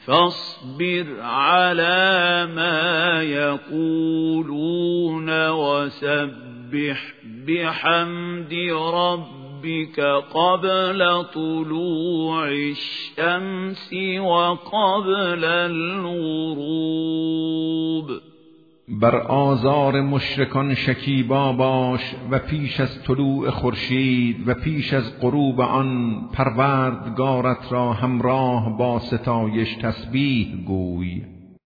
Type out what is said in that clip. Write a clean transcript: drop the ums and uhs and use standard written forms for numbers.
فاصبر على ما يقولون وسبح بحمد ربك قبل طلوع الشمس وقبل الغروب. بر آزار مشرکان شکیبا باش و پیش از طلوع خورشید و پیش از غروب آن پروردگارت را همراه با ستایش تسبیح گوی.